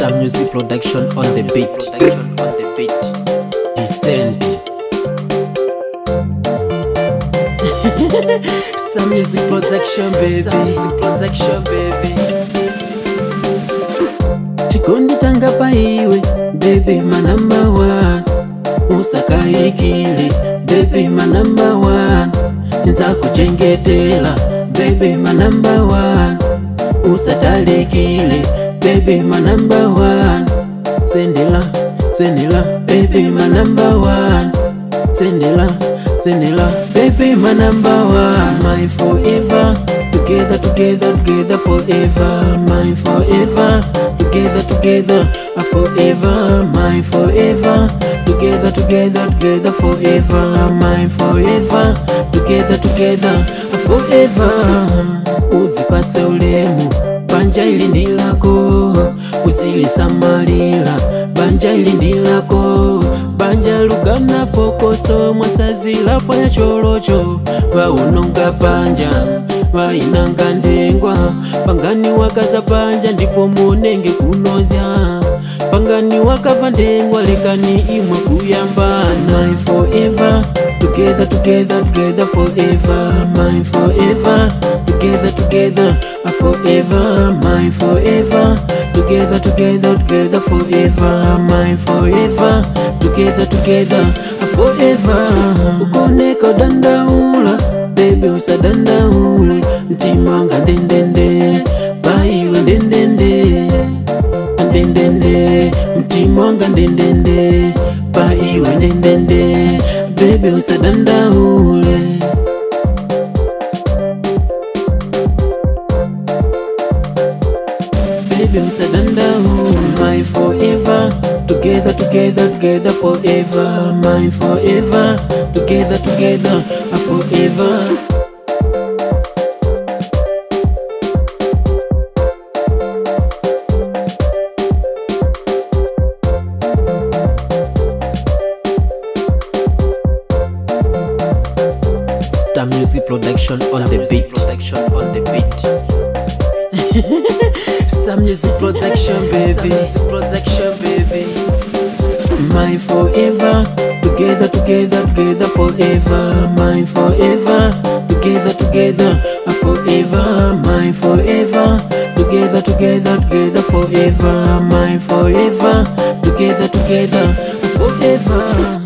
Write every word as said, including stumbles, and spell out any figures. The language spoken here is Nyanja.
Star Music Production on the beat. Descend. Star Music Production, baby. Star Music Production, baby. Chikondi changa pa iwe, baby, my number one. Usakaikile, baby, my number one. Nzakuchengetela, baby, my number one. Usadalikile, baby, my number one. Sendela, sendela, baby, my number one. Sendela, sendela, baby, my number one. My forever, together, together, together forever. My forever, together, together, forever. My forever, together, together, together forever. My forever, together, together, forever. Uzipase ulemu, banja ili ndilako. Usilisamalila, banja ili ndilako. Banja lugana pokoso, mwasazila panya cholocho. Waunonga banja, wainanga ndengwa. Pangani wakaza banja, ndipo munenge kunozya. Pangani wakava ndengwa, lekani imwe kuyambana. My forever, together, together, together forever. My forever, together, together, forever. My forever, together, together, together forever. My forever, together, together, forever. Ukoneka dandaula, baby usadandaule. Mtimanga dendende, baiwe dendende. Dendende, mtimanga dendende, baiwe dendende, baby usadandaule. Baby usadandaule. My forever, together, together, together forever. My forever, together, together, forever. Star Music Production on the beat. Production on the beat. Star Music Production, baby. Star Music Production, baby. My forever, together, together, together forever. My forever, together, together, forever. My forever, together, together, together forever. My forever, together, together, forever.